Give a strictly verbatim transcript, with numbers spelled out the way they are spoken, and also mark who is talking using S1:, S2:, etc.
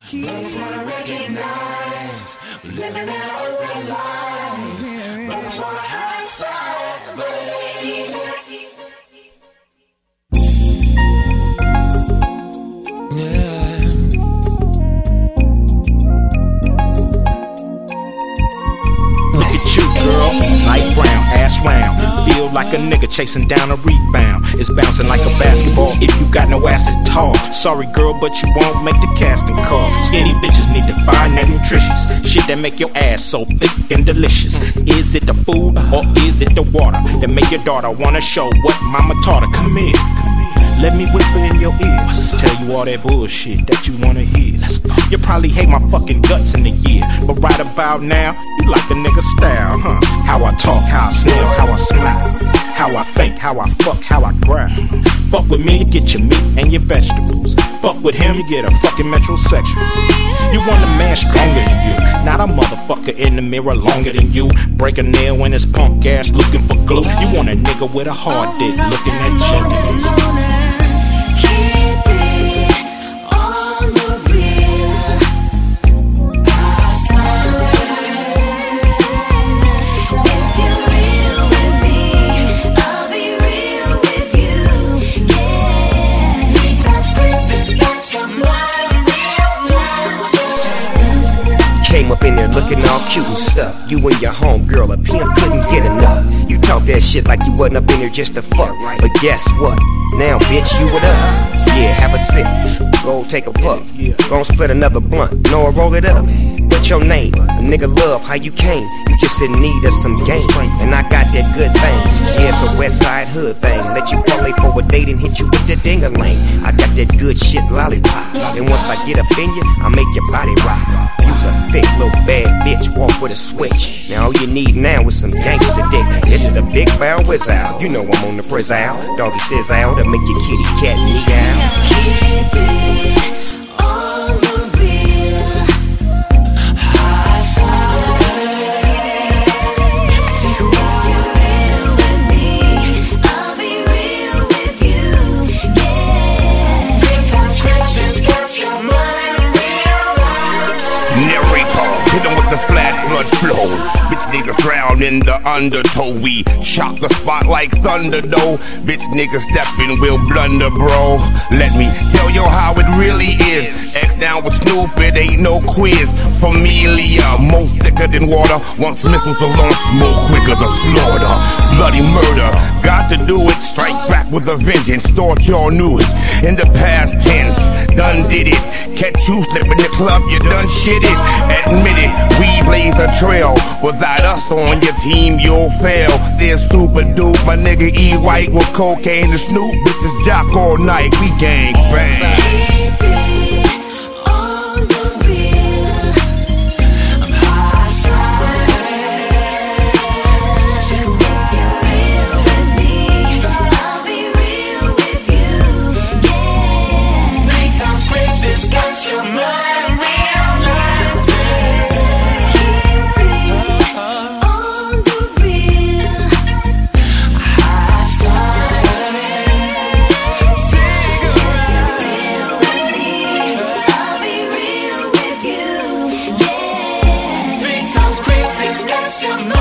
S1: Brothers wanna recognize we living in an open life. Brothers wanna hide side, but it ain't easy. Yeah.
S2: Look at you, girl, light brown, ass round. Feel like a nigga chasing down a rebound. It's bouncing like a basketball if you got no ass at all. Sorry, girl, but you won't make the casting call. Skinny bitches need to find that nutritious shit that make your ass so thick and delicious. Is it the food or is it the water that make your daughter wanna show what mama taught her? Come here, let me whisper in your ear, tell you all that bullshit that you wanna hear. You probably hate my fucking guts in the year, but right about now, you like a nigga style, huh? How I talk, how I smell, how I smile, how I think, how I fuck, how I growl. Fuck with me, you get your meat and your vegetables. Fuck with him, you get a fucking metrosexual. You want a man stronger than you, not a motherfucker in the mirror longer than you. Break a nail when it's punk ass looking for glue. You want a nigga with a hard dick looking at you.
S3: Came up in there looking all cute and stuff. You and your homegirl, a pimp couldn't get enough. You talk that shit like you wasn't up in there just to fuck. But guess what? Now, bitch, you with us. Yeah, have a sip. Go take a puff. Gon' split another blunt. No, roll it up. What's your name? A nigga love how you came. You just in need of some game. And I got that good thing. Yeah, it's a west side hood thing. Let you parlay for a date and hit you with the ding-a-ling. I got that good shit lollipop. And once I get up in you, I make your body rock. Use a thick little bad bitch, walk with a switch. Now all you need now is some gangster dick. It's the big bow whiz out. You know I'm on the priz out. Doggy stiz out to make your kitty cat meow.
S1: Keep it on the real. High side. Take a walk. Real with me. I'll be real with you. Yeah. Big time scriptures got your mind real.
S4: Narrator, hit him with the flat flood flow. Bitch niggas drown in the undertow. We shock the spot like thunder though. Bitch niggas steppin' will blunder, bro. Let me tell you how it really is. X down with Snoop, it ain't no quiz. Familia, more thicker than water. Once missiles are launched, more quicker the slaughter. Bloody murder, got to do it. Strike back with a vengeance. Thought y'all knew it. In the past tense, done did it. Catch you slippin' the club, you done shit it. Admit it, we blaze the trail. Without us on your team, you'll fail. There's super dupe, my nigga E White with cocaine and Snoop. Bitches jock all night, we gang bang.
S1: Got your